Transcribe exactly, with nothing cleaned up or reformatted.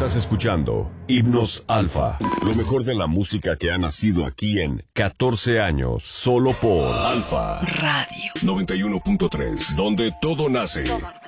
Estás escuchando Himnos Alfa, lo mejor de la música que ha nacido aquí en catorce años, solo por Alfa Radio noventa y uno punto tres, donde todo nace. Todo nace.